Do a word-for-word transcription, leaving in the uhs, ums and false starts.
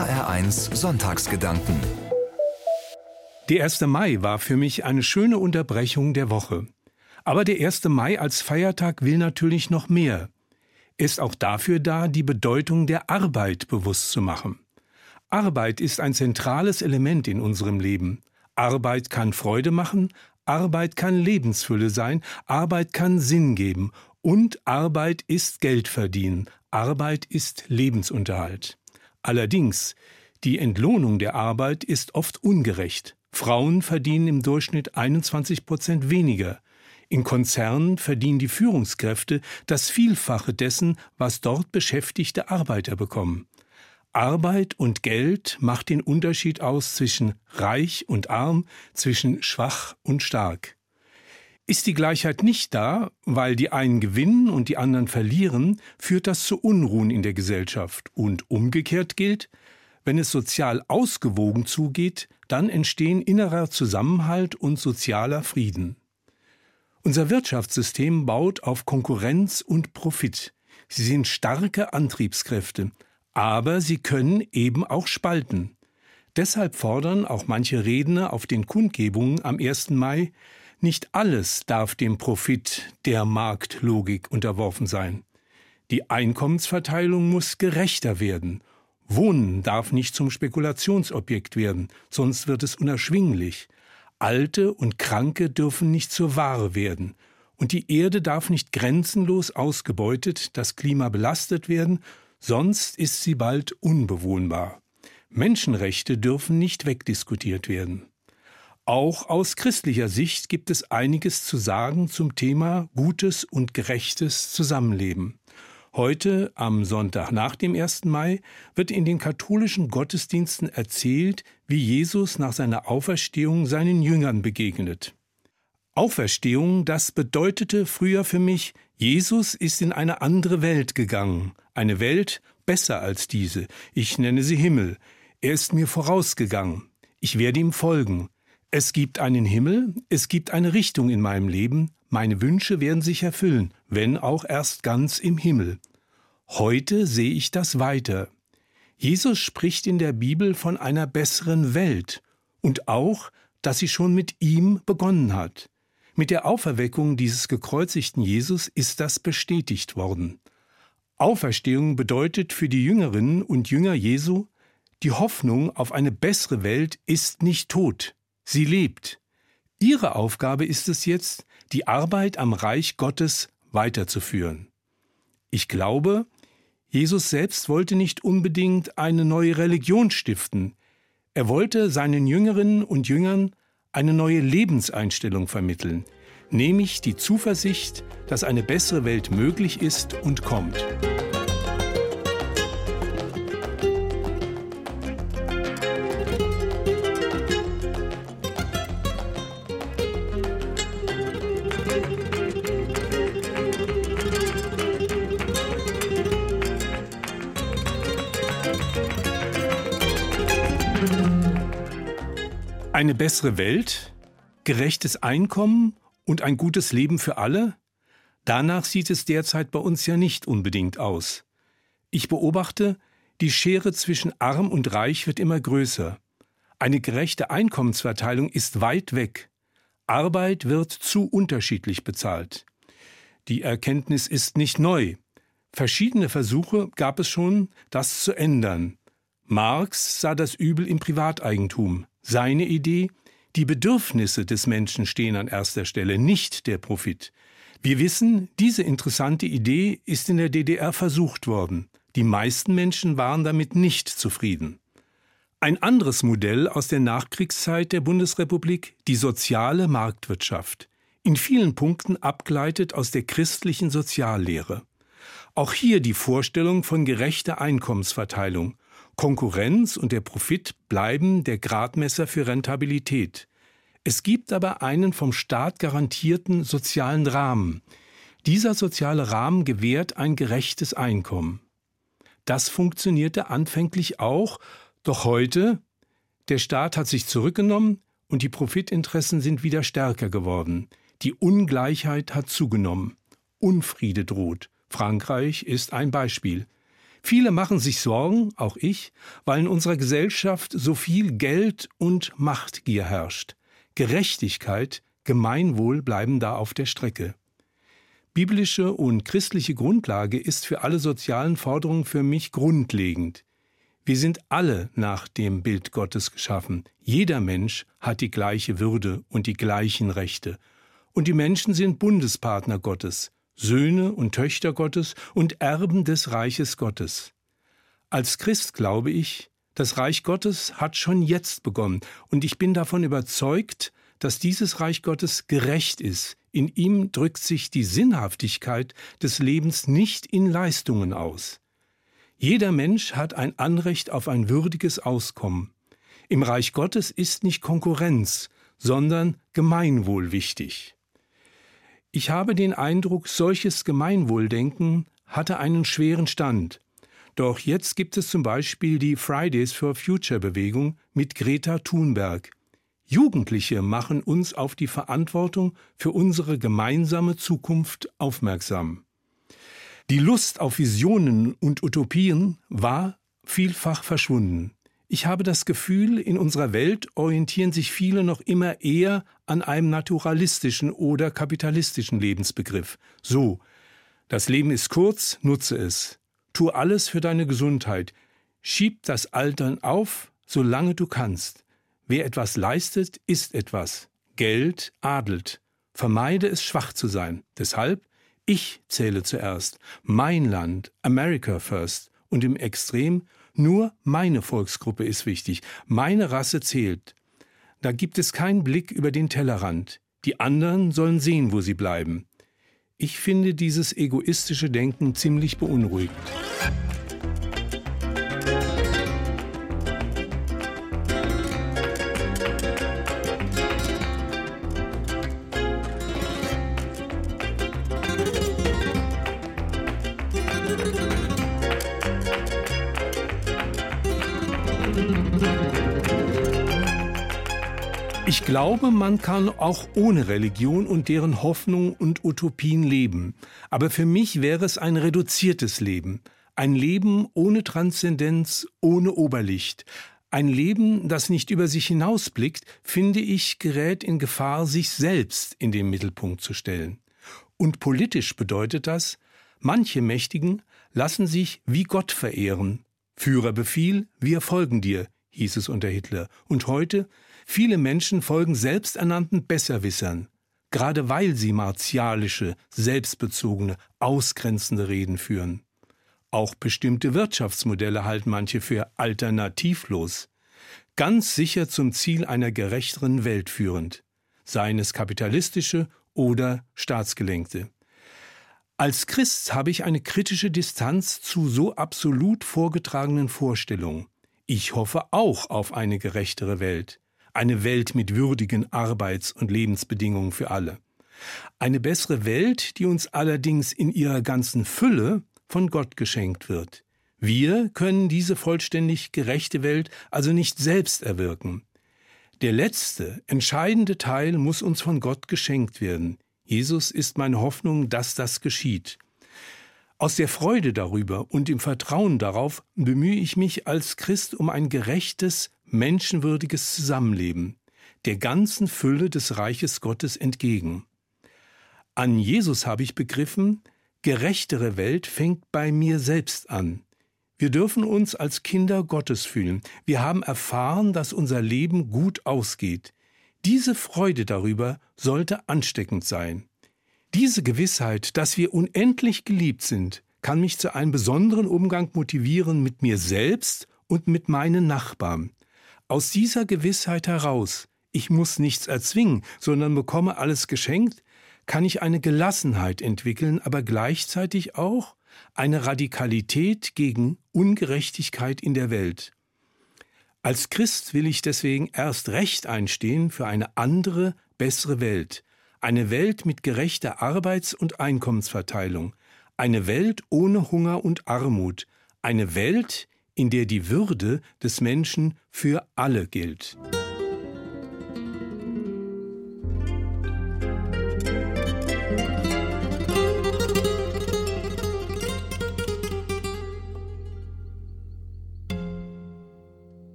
H R eins Sonntagsgedanken. Der erste Mai war für mich eine schöne Unterbrechung der Woche. Aber der erste Mai als Feiertag will natürlich noch mehr. Er ist auch dafür da, die Bedeutung der Arbeit bewusst zu machen. Arbeit ist ein zentrales Element in unserem Leben. Arbeit kann Freude machen, Arbeit kann Lebensfülle sein, Arbeit kann Sinn geben und Arbeit ist Geld verdienen, Arbeit ist Lebensunterhalt. Allerdings, die Entlohnung der Arbeit ist oft ungerecht. Frauen verdienen im Durchschnitt einundzwanzig Prozent weniger. In Konzernen verdienen die Führungskräfte das Vielfache dessen, was dort beschäftigte Arbeiter bekommen. Arbeit und Geld macht den Unterschied aus zwischen reich und arm, zwischen schwach und stark. Ist die Gleichheit nicht da, weil die einen gewinnen und die anderen verlieren, führt das zu Unruhen in der Gesellschaft. Und umgekehrt gilt, wenn es sozial ausgewogen zugeht, dann entstehen innerer Zusammenhalt und sozialer Frieden. Unser Wirtschaftssystem baut auf Konkurrenz und Profit. Sie sind starke Antriebskräfte, aber sie können eben auch spalten. Deshalb fordern auch manche Redner auf den Kundgebungen am ersten Mai, nicht alles darf dem Profit der Marktlogik unterworfen sein. Die Einkommensverteilung muss gerechter werden. Wohnen darf nicht zum Spekulationsobjekt werden, sonst wird es unerschwinglich. Alte und Kranke dürfen nicht zur Ware werden. Und die Erde darf nicht grenzenlos ausgebeutet, das Klima belastet werden, sonst ist sie bald unbewohnbar. Menschenrechte dürfen nicht wegdiskutiert werden. Auch aus christlicher Sicht gibt es einiges zu sagen zum Thema gutes und gerechtes Zusammenleben. Heute, am Sonntag nach dem ersten Mai, wird in den katholischen Gottesdiensten erzählt, wie Jesus nach seiner Auferstehung seinen Jüngern begegnet. Auferstehung, das bedeutete früher für mich, Jesus ist in eine andere Welt gegangen. Eine Welt besser als diese. Ich nenne sie Himmel. Er ist mir vorausgegangen. Ich werde ihm folgen. Es gibt einen Himmel, es gibt eine Richtung in meinem Leben. Meine Wünsche werden sich erfüllen, wenn auch erst ganz im Himmel. Heute sehe ich das weiter. Jesus spricht in der Bibel von einer besseren Welt und auch, dass sie schon mit ihm begonnen hat. Mit der Auferweckung dieses gekreuzigten Jesus ist das bestätigt worden. Auferstehung bedeutet für die Jüngerinnen und Jünger Jesu, die Hoffnung auf eine bessere Welt ist nicht tot, sie lebt. Ihre Aufgabe ist es jetzt, die Arbeit am Reich Gottes weiterzuführen. Ich glaube, Jesus selbst wollte nicht unbedingt eine neue Religion stiften. Er wollte seinen Jüngerinnen und Jüngern eine neue Lebenseinstellung vermitteln, nämlich die Zuversicht, dass eine bessere Welt möglich ist und kommt. Eine bessere Welt, gerechtes Einkommen und ein gutes Leben für alle? Danach sieht es derzeit bei uns ja nicht unbedingt aus. Ich beobachte, die Schere zwischen arm und reich wird immer größer. Eine gerechte Einkommensverteilung ist weit weg. Arbeit wird zu unterschiedlich bezahlt. Die Erkenntnis ist nicht neu. Verschiedene Versuche gab es schon, das zu ändern. Marx sah das Übel im Privateigentum. Seine Idee: die Bedürfnisse des Menschen stehen an erster Stelle, nicht der Profit. Wir wissen, diese interessante Idee ist in der D D R versucht worden. Die meisten Menschen waren damit nicht zufrieden. Ein anderes Modell aus der Nachkriegszeit der Bundesrepublik, die soziale Marktwirtschaft. In vielen Punkten abgeleitet aus der christlichen Soziallehre. Auch hier die Vorstellung von gerechter Einkommensverteilung. Konkurrenz und der Profit bleiben der Gradmesser für Rentabilität. Es gibt aber einen vom Staat garantierten sozialen Rahmen. Dieser soziale Rahmen gewährt ein gerechtes Einkommen. Das funktionierte anfänglich auch, doch heute, der Staat hat sich zurückgenommen und die Profitinteressen sind wieder stärker geworden. Die Ungleichheit hat zugenommen. Unfriede droht. Frankreich ist ein Beispiel. Viele machen sich Sorgen, auch ich, weil in unserer Gesellschaft so viel Geld und Machtgier herrscht. Gerechtigkeit, Gemeinwohl bleiben da auf der Strecke. Biblische und christliche Grundlage ist für alle sozialen Forderungen für mich grundlegend. Wir sind alle nach dem Bild Gottes geschaffen. Jeder Mensch hat die gleiche Würde und die gleichen Rechte. Und die Menschen sind Bundespartner Gottes, Söhne und Töchter Gottes und Erben des Reiches Gottes. Als Christ glaube ich, das Reich Gottes hat schon jetzt begonnen und ich bin davon überzeugt, dass dieses Reich Gottes gerecht ist. In ihm drückt sich die Sinnhaftigkeit des Lebens nicht in Leistungen aus. Jeder Mensch hat ein Anrecht auf ein würdiges Auskommen. Im Reich Gottes ist nicht Konkurrenz, sondern Gemeinwohl wichtig. Ich habe den Eindruck, solches Gemeinwohldenken hatte einen schweren Stand. Doch jetzt gibt es zum Beispiel die Fridays for Future Bewegung mit Greta Thunberg. Jugendliche machen uns auf die Verantwortung für unsere gemeinsame Zukunft aufmerksam. Die Lust auf Visionen und Utopien war vielfach verschwunden. Ich habe das Gefühl, in unserer Welt orientieren sich viele noch immer eher an einem naturalistischen oder kapitalistischen Lebensbegriff. So, das Leben ist kurz, nutze es. Tu alles für deine Gesundheit. Schieb das Altern auf, solange du kannst. Wer etwas leistet, ist etwas. Geld adelt. Vermeide es, schwach zu sein. Deshalb, ich zähle zuerst. Mein Land, America first. Und im Extrem, nur meine Volksgruppe ist wichtig. Meine Rasse zählt. Da gibt es keinen Blick über den Tellerrand. Die anderen sollen sehen, wo sie bleiben. Ich finde dieses egoistische Denken ziemlich beunruhigend. Ich glaube, man kann auch ohne Religion und deren Hoffnungen und Utopien leben. Aber für mich wäre es ein reduziertes Leben. Ein Leben ohne Transzendenz, ohne Oberlicht. Ein Leben, das nicht über sich hinausblickt, finde ich, gerät in Gefahr, sich selbst in den Mittelpunkt zu stellen. Und politisch bedeutet das, manche Mächtigen lassen sich wie Gott verehren. Führerbefehl, wir folgen dir, hieß es unter Hitler. Und heute, viele Menschen folgen selbsternannten Besserwissern, gerade weil sie martialische, selbstbezogene, ausgrenzende Reden führen. Auch bestimmte Wirtschaftsmodelle halten manche für alternativlos, ganz sicher zum Ziel einer gerechteren Welt führend, seien es kapitalistische oder staatsgelenkte. Als Christ habe ich eine kritische Distanz zu so absolut vorgetragenen Vorstellungen. Ich hoffe auch auf eine gerechtere Welt. Eine Welt mit würdigen Arbeits- und Lebensbedingungen für alle. Eine bessere Welt, die uns allerdings in ihrer ganzen Fülle von Gott geschenkt wird. Wir können diese vollständig gerechte Welt also nicht selbst erwirken. Der letzte, entscheidende Teil muss uns von Gott geschenkt werden. Jesus ist meine Hoffnung, dass das geschieht. Aus der Freude darüber und im Vertrauen darauf bemühe ich mich als Christ um ein gerechtes, menschenwürdiges Zusammenleben, der ganzen Fülle des Reiches Gottes entgegen. An Jesus habe ich begriffen, gerechtere Welt fängt bei mir selbst an. Wir dürfen uns als Kinder Gottes fühlen. Wir haben erfahren, dass unser Leben gut ausgeht. Diese Freude darüber sollte ansteckend sein. Diese Gewissheit, dass wir unendlich geliebt sind, kann mich zu einem besonderen Umgang motivieren mit mir selbst und mit meinen Nachbarn. Aus dieser Gewissheit heraus, ich muss nichts erzwingen, sondern bekomme alles geschenkt, kann ich eine Gelassenheit entwickeln, aber gleichzeitig auch eine Radikalität gegen Ungerechtigkeit in der Welt. Als Christ will ich deswegen erst recht einstehen für eine andere, bessere Welt. Eine Welt mit gerechter Arbeits- und Einkommensverteilung. Eine Welt ohne Hunger und Armut. Eine Welt, in der die Würde des Menschen für alle gilt.